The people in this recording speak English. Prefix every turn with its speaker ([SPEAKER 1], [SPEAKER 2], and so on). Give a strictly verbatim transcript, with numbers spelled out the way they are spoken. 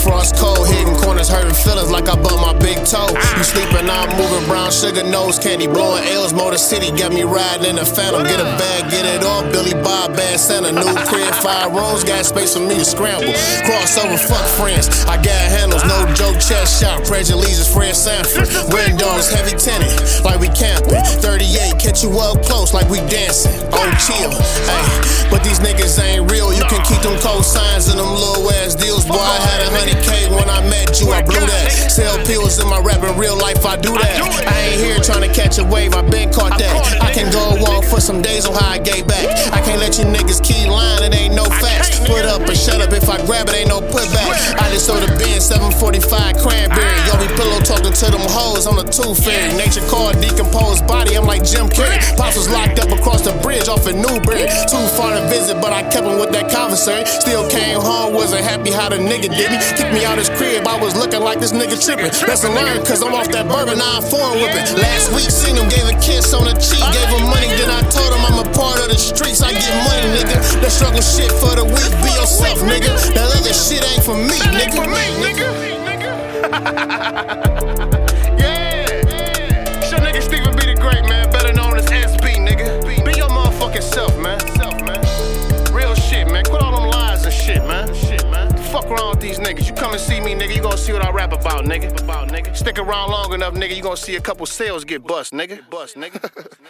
[SPEAKER 1] frost cold, hitting corners, hurting feelings like I bumped my big toe. You sleeping, I'm moving, brown sugar nose candy, blowing L's. Motor City got me riding in the Phantom. Get a bag, get it off. Billy Bob, bad Santa, new crib, five rooms, got space for me to scramble. Crossover, fuck friends. I got handles, no joke, chest shot. Prejudice is Fred Sanford. Windows, heavy tinted, like we camping. thirty-eight, catch you up close, like we dancing. Oh, chill, ay. But these niggas ain't real. You can keep them cosigns and them little ass deals. Boy, I had a hundred K when I met you, I blew that. Sell pills in my rap, in real life I do that. I ain't here trying to catch a wave, I been caught that. I can go walk for some days on how I gave back. I can't let you niggas keep lying, it ain't no facts. Put up and shut up, if I grab it, ain't no putback. I just sold a bin, seven forty-five cranberry. Yo, be pillow talking to them hoes on the tooth fairy. Nature called decomposed body, I'm like Jim Carrey. Pops was locked up across the bridge off in Newbury. Too far to visit, but I kept him with that commissary. Still came home, wasn't happy how the nigga did me. Kicked me out his crib, I was looking like this nigga tripping. Lesson learned, cause I'm off that bourbon, now I'm foreign whipping. Last week seen him, gave a kiss on the cheek, gave him money, then I told him I'm a part of the streets. I get money, nigga. That struggle shit for the week, be yourself, nigga. That other shit ain't for me, nigga. For me, nigga. Yeah. It's your nigga Stephen B. the Great, man. Better known as S B, nigga. Be your motherfucking self, man. Self, man. Real shit, man. Quit all them lies and shit, man. Shit, man. Fuck around with these niggas. You come and see me, nigga, you gon' see what I rap about, nigga. About, nigga. Stick around long enough, nigga, you gon' see a couple sales get bust, nigga. Bust, nigga.